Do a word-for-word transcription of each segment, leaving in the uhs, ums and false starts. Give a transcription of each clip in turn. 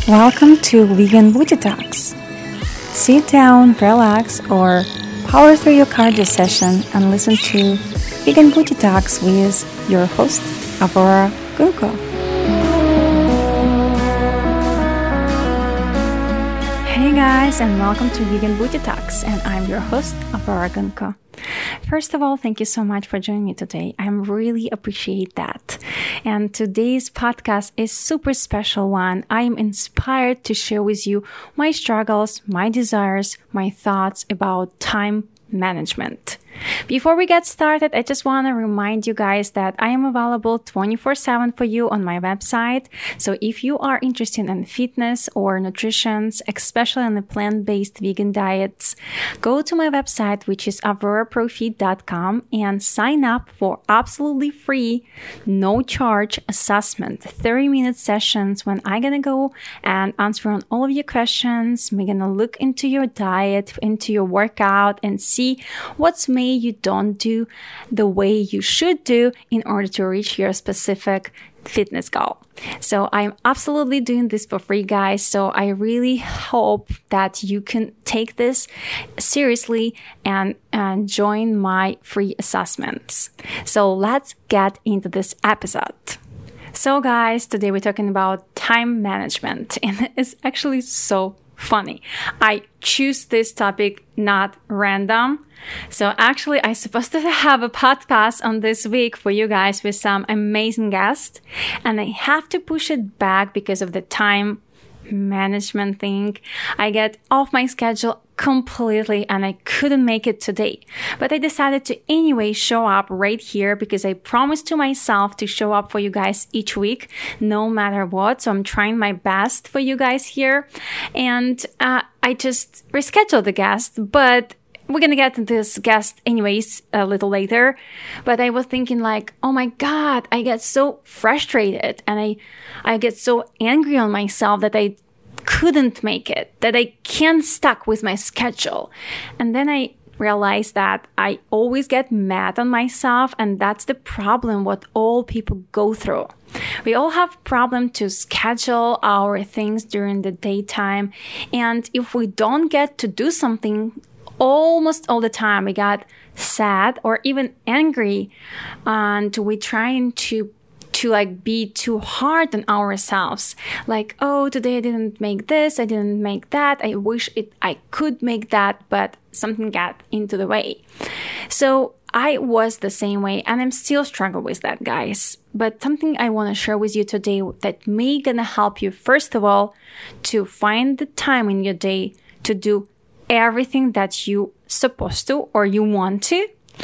Welcome to Vegan Booty Talks. Sit down, relax, or power through your cardio session and listen to Vegan Booty Talks with your host, Aurora Gunko. Hey guys, and welcome to Vegan Booty Talks, and I'm your host, Aurora Gunko. First of all, thank you so much for joining me today. I really appreciate that. And today's podcast is super special one. I am inspired to share with you my struggles, my desires, my thoughts about time management. Before we get started, I just want to remind you guys that I am available twenty-four seven for you on my website. So if you are interested in fitness or nutrition, especially on the plant-based vegan diets, go to my website, which is aurora profit dot com, and sign up for absolutely free, no charge assessment, thirty minute sessions when I'm going to go and answer on all of your questions. We're going to look into your diet, into your workout, and see what's made you don't do the way you should do in order to reach your specific fitness goal. So I'm absolutely doing this for free, guys. So I really hope that you can take this seriously and, and join my free assessments. So let's get into this episode. So guys, today we're talking about time management, and it's actually so funny. I choose this topic not random. So actually, I'm supposed to have a podcast on this week for you guys with some amazing guests, and I have to push it back because of the time management thing. I get off my schedule completely and I couldn't make it today. But I decided to anyway show up right here because I promised to myself to show up for you guys each week, no matter what. So I'm trying my best for you guys here. And uh, I just rescheduled the guest, but we're going to get to this guest anyways a little later. But I was thinking like, oh my God, I get so frustrated and I, I get so angry on myself that I couldn't make it, that I can't stuck with my schedule. And then I realized that I always get mad on myself, and that's the problem what all people go through. We all have problem to schedule our things during the daytime, and if we don't get to do something almost all the time, we got sad or even angry, and we trying to to like be too hard on ourselves. Like, oh, today I didn't make this, I didn't make that. I wish it I could make that, but something got into the way. So I was the same way, and I'm still struggling with that, guys. But something I want to share with you today that may gonna help you, first of all, to find the time in your day to do everything that you supposed to or you want to.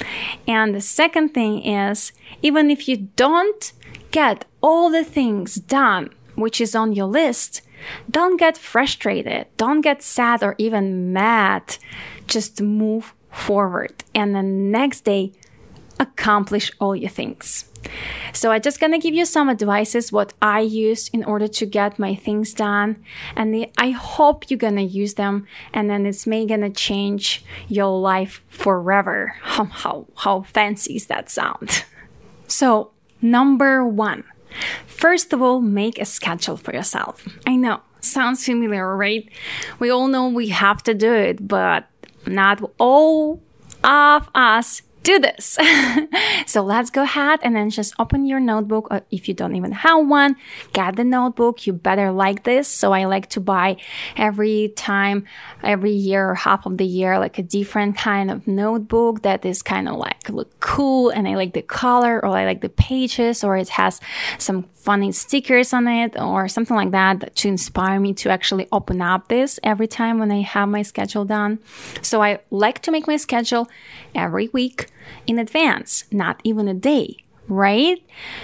And the second thing is, even if you don't get all the things done, which is on your list, don't get frustrated, don't get sad or even mad. Just move forward and the next day accomplish all your things. So I'm just gonna give you some advices what I use in order to get my things done, and I hope you're gonna use them, and then it's may gonna change your life forever. How how how fancy is that sound? So number one, first of all, make a schedule for yourself. I know, sounds familiar, right? We all know we have to do it, but not all of us do this. So let's go ahead and then just open your notebook, or if you don't even have one, get the notebook. You better like this. So I like to buy every time, every year or half of the year, like a different kind of notebook that is kind of like look cool, and I like the color, or I like the pages, or it has some funny stickers on it or something like that to inspire me to actually open up this every time when I have my schedule done. So I like to make my schedule every week in advance, not even a day, right?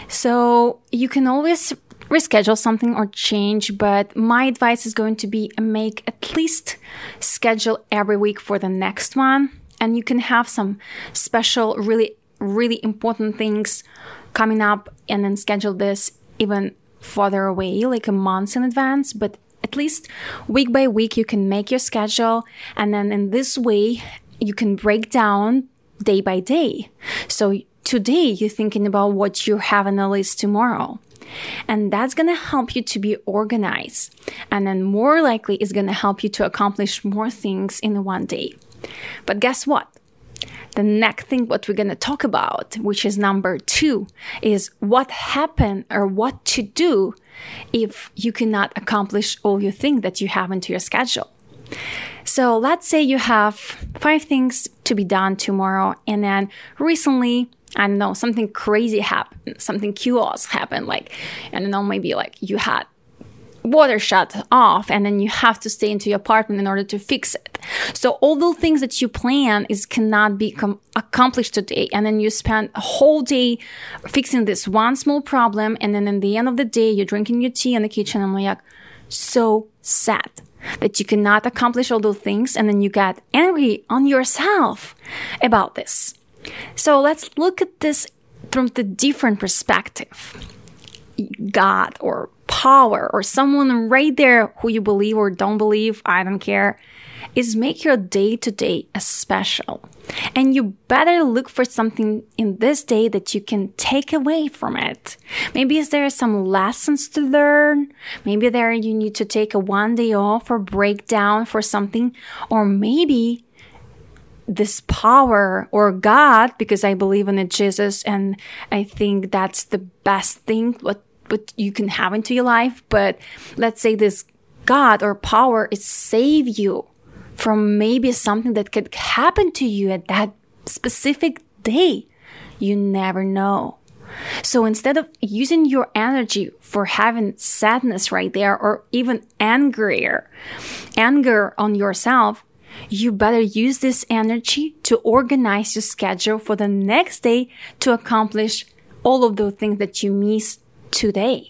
So you can always reschedule something or change, but my advice is going to be make at least schedule every week for the next one. And you can have some special, really, really important things coming up and then schedule this even further away, like a month in advance. But at least week by week, you can make your schedule. And then in this way, you can break down day by day. So today, you're thinking about what you have on the list tomorrow. And that's going to help you to be organized. And then more likely it's going to help you to accomplish more things in one day. But guess what? The next thing what we're going to talk about, which is number two, is what happened or what to do if you cannot accomplish all your things that you have into your schedule. So let's say you have five things to be done tomorrow, and then recently, I don't know, something crazy happened, something chaos happened, like, I don't know, maybe like you had water shut off and then you have to stay into your apartment in order to fix it. So all those things that you plan is cannot be com- accomplished today. And then you spend a whole day fixing this one small problem. And then in the end of the day, you're drinking your tea in the kitchen. I'm like, so sad that you cannot accomplish all those things. And then you get angry on yourself about this. So let's look at this from the different perspective. God or power or someone right there who you believe or don't believe, I don't care, is make your day to day a special. And you better look for something in this day that you can take away from it. Maybe is there some lessons to learn? Maybe there you need to take a one day off or break down for something. Or maybe this power or God, because I believe in it, Jesus, and I think that's the best thing what, what you can have into your life. But let's say this God or power is save you from maybe something that could happen to you at that specific day. You never know. So instead of using your energy for having sadness right there or even angrier, anger on yourself, you better use this energy to organize your schedule for the next day to accomplish all of those things that you missed today.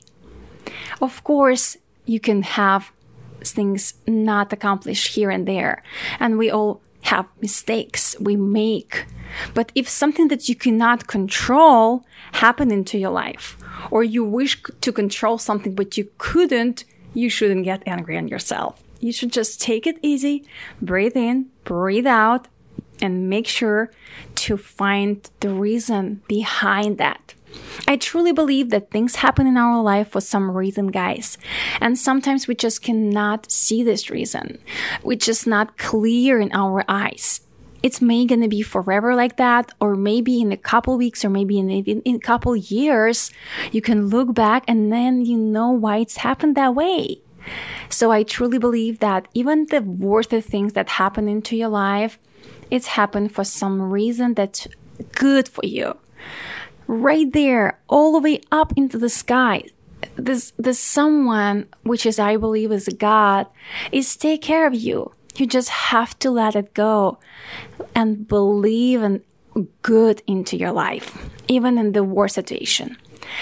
Of course, you can have things not accomplished here and there, and we all have mistakes we make. But if something that you cannot control happened into your life, or you wish to control something but you couldn't, you shouldn't get angry on yourself. You should just take it easy, breathe in, breathe out, and make sure to find the reason behind that. I truly believe that things happen in our life for some reason, guys. And sometimes we just cannot see this reason. We're just not clear in our eyes. It's may gonna be forever like that, or maybe in a couple weeks, or maybe in, in, in a couple years, you can look back and then you know why it's happened that way. So I truly believe that even the worst things that happen into your life, it's happened for some reason that's good for you. Right there, all the way up into the sky, this, this someone, which is, I believe, is God, is take care of you. You just have to let it go and believe in good into your life, even in the worst situation.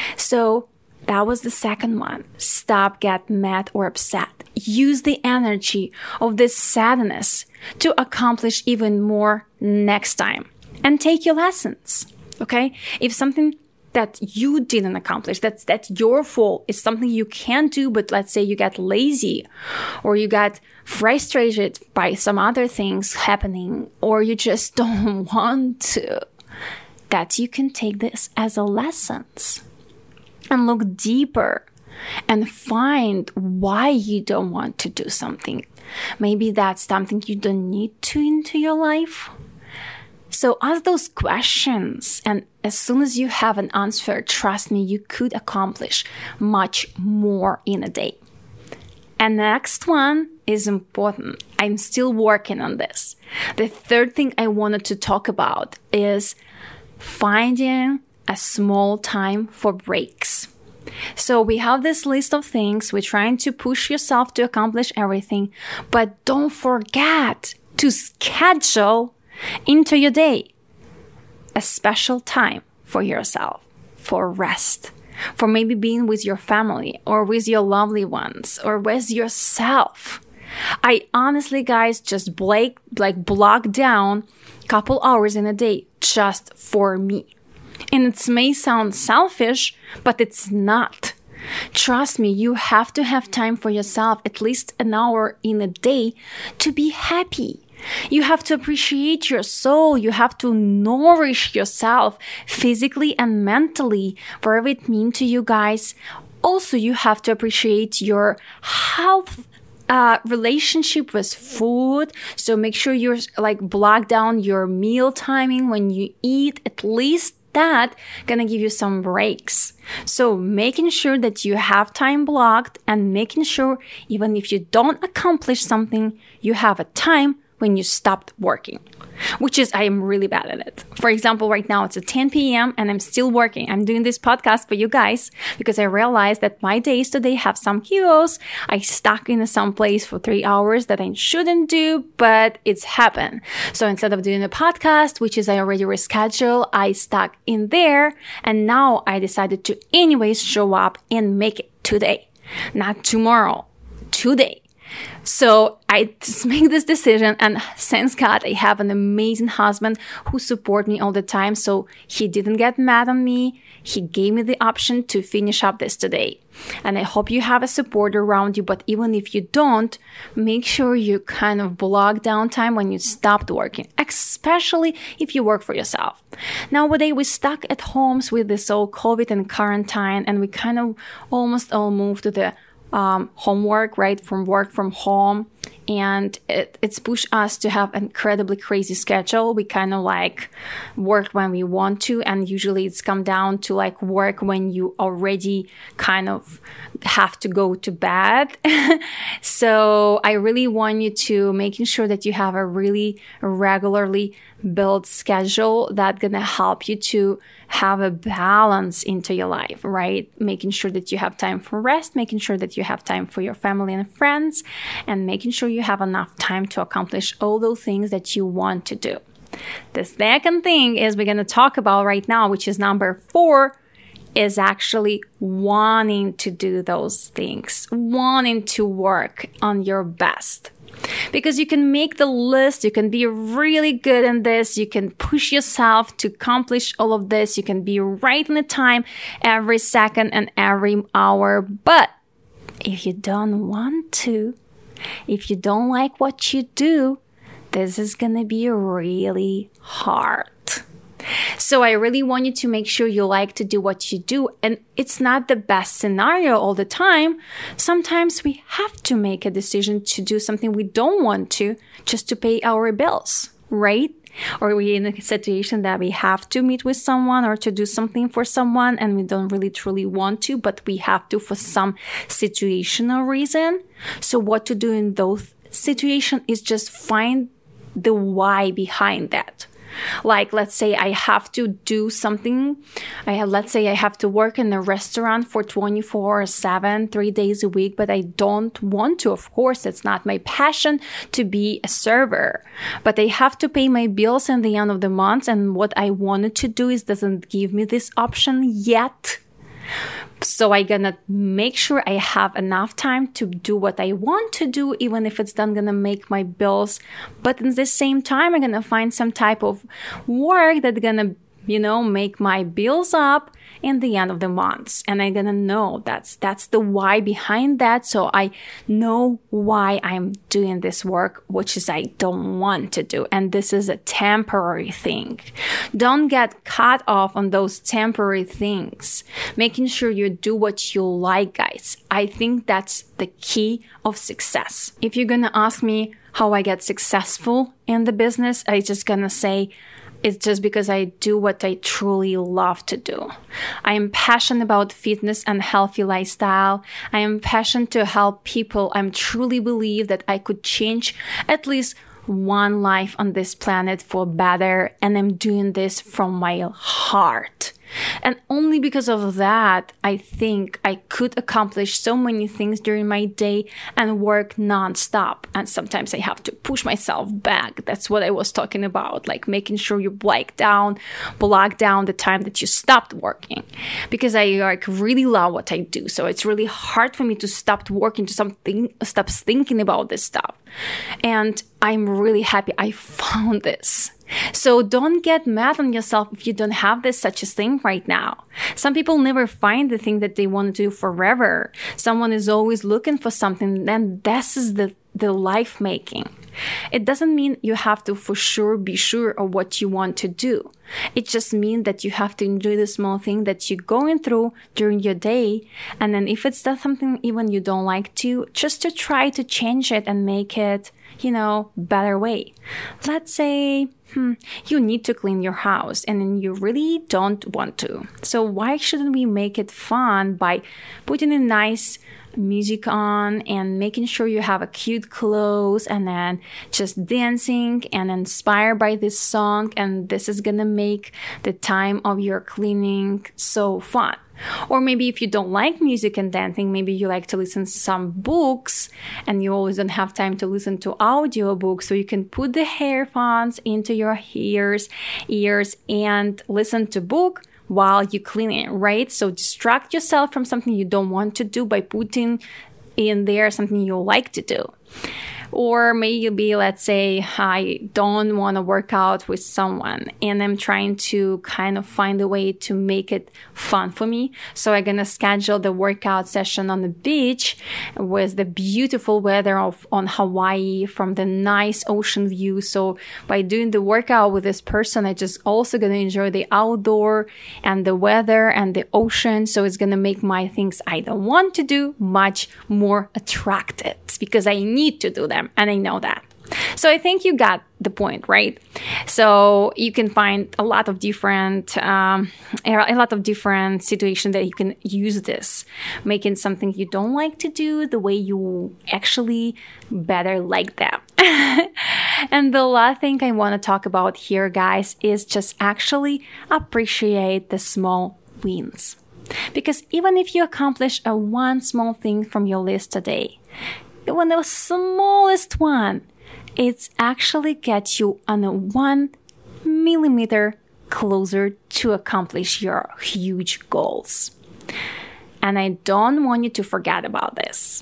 So that was the second one. Stop getting mad or upset. Use the energy of this sadness to accomplish even more next time. And take your lessons, okay? If something that you didn't accomplish, that's, that's your fault, is something you can't do, but let's say you got lazy, or you got frustrated by some other things happening, or you just don't want to, that you can take this as a lessons. And look deeper and find why you don't want to do something. Maybe that's something you don't need to into your life. So ask those questions, and as soon as you have an answer, trust me, you could accomplish much more in a day. And the next one is important. I'm still working on this. The third thing I wanted to talk about is finding a small time for breaks. So we have this list of things. We're trying to push yourself to accomplish everything, but don't forget to schedule into your day a special time for yourself, for rest, for maybe being with your family or with your lovely ones or with yourself. I honestly, guys, just like, like block down a couple hours in a day just for me. And it may sound selfish, but it's not. Trust me, you have to have time for yourself, at least an hour in a day, to be happy. You have to appreciate your soul. You have to nourish yourself physically and mentally, whatever it means to you guys. Also, you have to appreciate your health Uh, relationship with food. So make sure you're like block down your meal timing when you eat. At least that gonna give you some breaks. So making sure that you have time blocked and making sure even if you don't accomplish something, you have a time when you stopped working, which is, I am really bad at it. For example, right now it's at ten p.m. and I'm still working. I'm doing this podcast for you guys because I realized that my days today have some chaos. I stuck in some place for three hours that I shouldn't do, but it's happened. So instead of doing a podcast, which is I already rescheduled, I stuck in there. And now I decided to anyways show up and make it today, not tomorrow, today. So I just make this decision, and thanks God I have an amazing husband who support me all the time. So he didn't get mad on me. He gave me the option to finish up this today. And I hope you have a support around you. But even if you don't, make sure you kind of block downtime when you stopped working, especially if you work for yourself. Nowadays, we're stuck at homes with this whole COVID and quarantine, and we kind of almost all moved to the Um, homework, right? From work from home. And it, it's pushed us to have an incredibly crazy schedule. We kind of like work when we want to. And usually it's come down to like work when you already kind of have to go to bed. So I really want you to making sure that you have a really regularly built schedule that's going to help you to have a balance into your life, right? Making sure that you have time for rest, making sure that you have time for your family and friends, and making sure you have enough time to accomplish all those things that you want to do. The second thing is we're going to talk about right now, which is number four, is actually wanting to do those things, wanting to work on your best. Because you can make the list, you can be really good in this, you can push yourself to accomplish all of this, you can be right in the time every second and every hour. But if you don't want to, if you don't like what you do, this is gonna be really hard. So I really want you to make sure you like to do what you do. And it's not the best scenario all the time. Sometimes we have to make a decision to do something we don't want to just to pay our bills, right? Or we're in a situation that we have to meet with someone or to do something for someone and we don't really truly want to, but we have to for some situational reason. So what to do in those situations is just find the why behind that. Like, let's say I have to do something. I have, let's say I have to work in a restaurant for twenty-four seven, three days a week, but I don't want to. Of course, it's not my passion to be a server, but I have to pay my bills in the end of the month. And what I wanted to do is doesn't give me this option yet. So I gonna make sure I have enough time to do what I want to do, even if it's not gonna make my bills. But at the same time, I'm gonna find some type of work that's gonna, you know, make my bills up in the end of the month. And I'm gonna know that's, that's the why behind that. So I know why I'm doing this work, which is I don't want to do. And this is a temporary thing. Don't get caught off on those temporary things. Making sure you do what you like, guys. I think that's the key of success. If you're gonna ask me how I get successful in the business, I just gonna say, it's just because I do what I truly love to do. I am passionate about fitness and healthy lifestyle. I am passionate to help people. I truly believe that I could change at least one life on this planet for better. And I'm doing this from my heart. And only because of that, I think I could accomplish so many things during my day and work nonstop. And sometimes I have to push myself back. That's what I was talking about, like making sure you block down, block down the time that you stopped working. Because I like really love what I do. So it's really hard for me to stop working, to something, stop thinking about this stuff. And I'm really happy I found this. So don't get mad on yourself if you don't have this such a thing right now. Some people never find the thing that they want to do forever. Someone is always looking for something, then this is the, the life making. It doesn't mean you have to for sure be sure of what you want to do. It just means that you have to enjoy the small thing that you're going through during your day. And then if it's not something even you don't like to, just to try to change it and make it, you know, better way. Let's say hmm, you need to clean your house and then you really don't want to. So why shouldn't we make it fun by putting a nice music on and making sure you have a cute clothes and then just dancing and inspired by this song, and this is gonna make the time of your cleaning so fun. Or maybe if you don't like music and dancing, maybe you like to listen to some books and you always don't have time to listen to audiobooks, so you can put the earphones into your ears ears and listen to book while you clean it, right? So distract yourself from something you don't want to do by putting in there something you like to do. Or maybe, let's say, I don't want to work out with someone and I'm trying to kind of find a way to make it fun for me. So I'm going to schedule the workout session on the beach with the beautiful weather of on Hawaii from the nice ocean view. So by doing the workout with this person, I just also going to enjoy the outdoor and the weather and the ocean. So it's going to make my things I don't want to do much more attractive because I need to do them. And I know that. So I think you got the point, right? So you can find a lot of different, um, a lot of different situations that you can use this, making something you don't like to do the way you actually better like them. And the last thing I want to talk about here, guys, is just actually appreciate the small wins. Because even if you accomplish a one small thing from your list today, even the smallest one, it's actually gets you on a one millimeter closer to accomplish your huge goals. And I don't want you to forget about this.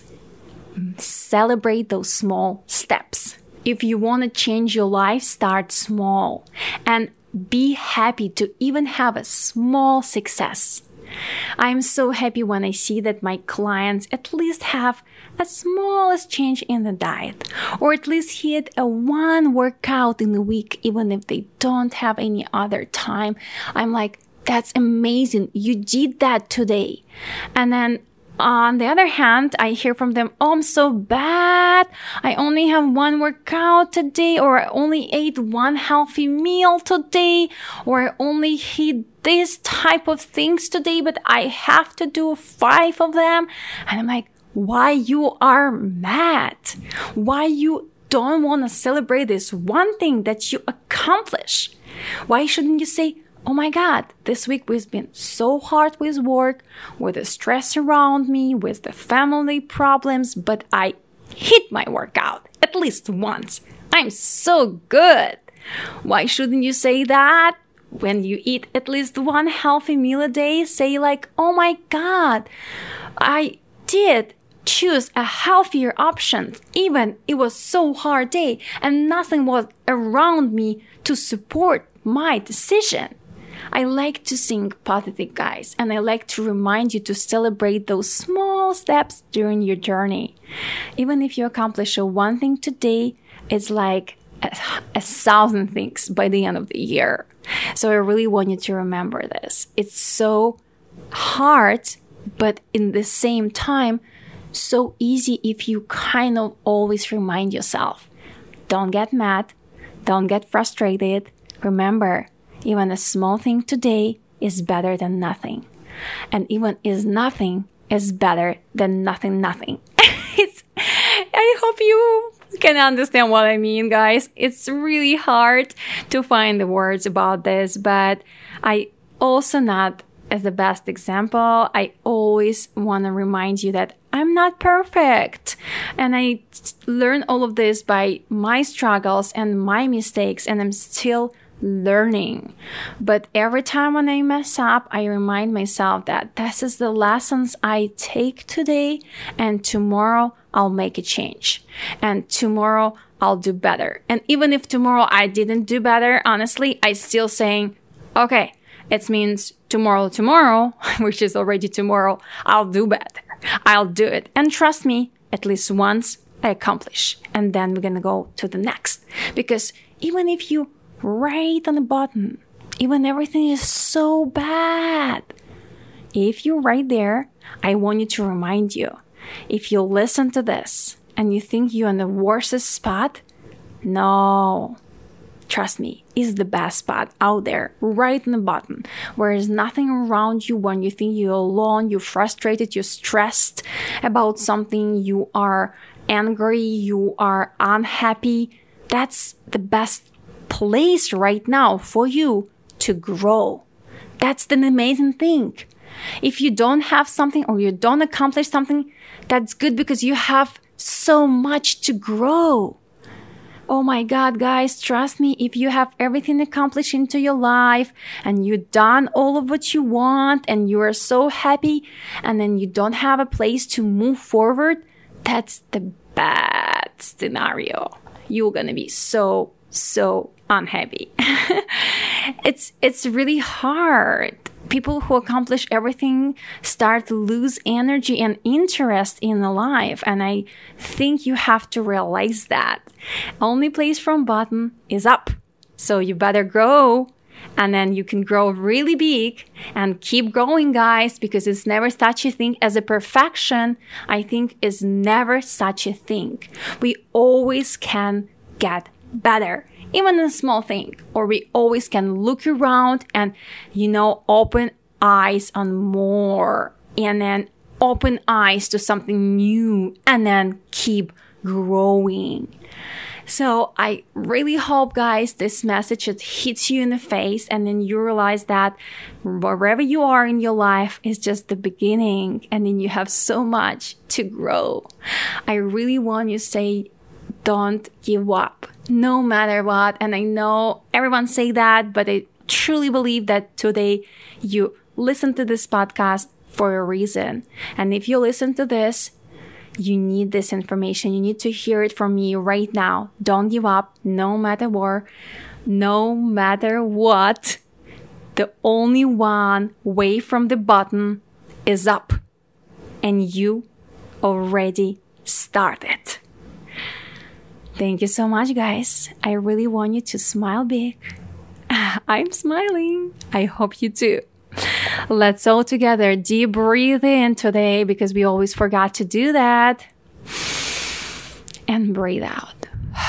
Celebrate those small steps. If you want to change your life, start small and be happy to even have a small success. I'm so happy when I see that my clients at least have a smallest change in the diet, or at least hit a one workout in a week, even if they don't have any other time. I'm like, that's amazing. You did that today. And then on the other hand, I hear from them, oh, I'm so bad. I only have one workout today, or I only ate one healthy meal today, or I only eat this type of things today, but I have to do five of them. And I'm like, why you are mad? Why you don't want to celebrate this one thing that you accomplish? Why shouldn't you say, oh my God, this week has been so hard with work, with the stress around me, with the family problems, but I hit my workout at least once. I'm so good. Why shouldn't you say that? When you eat at least one healthy meal a day, say like, oh my God, I did choose a healthier option, even it was so hard day and nothing was around me to support my decision. I like to think positive, guys, and I like to remind you to celebrate those small steps during your journey. Even if you accomplish a one thing today, it's like a, a thousand things by the end of the year. So I really want you to remember this. It's so hard, but in the same time, so easy if you kind of always remind yourself. Don't get mad. Don't get frustrated. Remember, even a small thing today is better than nothing. And even is nothing is better than nothing, nothing. It's, I hope you can understand what I mean, guys. It's really hard to find the words about this, but I also not as the best example. I always want to remind you that I'm not perfect. And I learned all of this by my struggles and my mistakes, and I'm still learning. But every time when I mess up, I remind myself that this is the lessons I take today, and tomorrow I'll make a change. And tomorrow I'll do better. And even if tomorrow I didn't do better, honestly, I still saying, okay, it means tomorrow, tomorrow, which is already tomorrow, I'll do better. I'll do it. And trust me, at least once I accomplish. And then we're going to go to the next. Because even if you right on the button, even everything is so bad, if you're right there, I want you to remind you, if you listen to this and you think you're in the worst spot, no, trust me, it's the best spot out there, right in the bottom, where there's nothing around you when you think you're alone, you're frustrated, you're stressed about something, you are angry, you are unhappy. That's the best place right now for you to grow. That's the amazing thing. If you don't have something or you don't accomplish something, that's good because you have so much to grow. Oh my God, guys, trust me, if you have everything accomplished into your life and you've done all of what you want and you are so happy and then you don't have a place to move forward, that's the bad scenario. You're going to be so, so unhappy. it's, it's really hard. People who accomplish everything start to lose energy and interest in life. And I think you have to realize that. Only place from bottom is up. So you better grow. And then you can grow really big and keep growing, guys, because it's never such a thing as a perfection. I think is never such a thing. We always can get better. Even a small thing, or we always can look around and, you know, open eyes on more and then open eyes to something new and then keep growing. So I really hope, guys, this message hits you in the face and then you realize that wherever you are in your life is just the beginning and then you have so much to grow. I really want you to say, don't give up. No matter what. And I know everyone say that, but I truly believe that today you listen to this podcast for a reason. And if you listen to this, you need this information. You need to hear it from me right now. Don't give up, no matter what. No matter what. The only one way from the bottom is up. And you already started. Thank you so much, guys. I really want you to smile big. I'm smiling. I hope you do. Let's all together deep breathe in today because we always forgot to do that. And breathe out.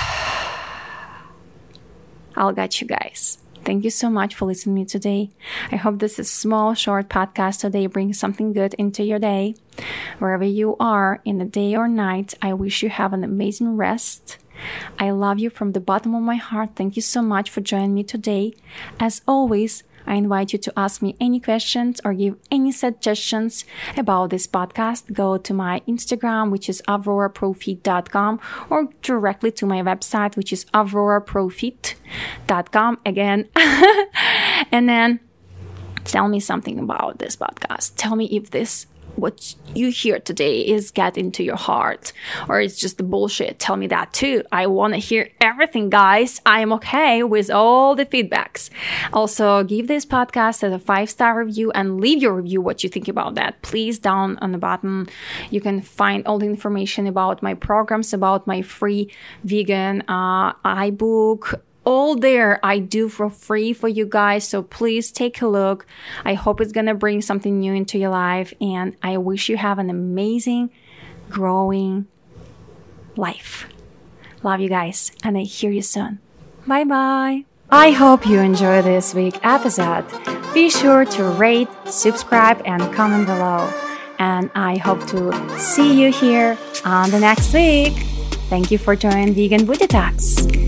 I'll get you guys. Thank you so much for listening to me today. I hope this is small, short podcast today brings something good into your day. Wherever you are in the day or night, I wish you have an amazing rest. I love you from the bottom of my heart. Thank you so much for joining me today. As always, I invite you to ask me any questions or give any suggestions about this podcast. Go to my Instagram, which is aurora profit dot com, or directly to my website, which is aurora profit dot com again. And then tell me something about this podcast. Tell me if this what you hear today is getting to your heart or it's just the bullshit. Tell me that too. I want to hear everything, guys. I am okay with all the feedbacks. Also, give this podcast a five-star review and leave your review what you think about that. Please, down on the bottom, you can find all the information about my programs, about my free vegan uh, iBook. All there I do for free for you guys. So please take a look. I hope it's going to bring something new into your life. And I wish you have an amazing, growing life. Love you guys. And I hear you soon. Bye bye. I hope you enjoyed this week's episode. Be sure to rate, subscribe, and comment below. And I hope to see you here on the next week. Thank you for joining Vegan Booty Talks.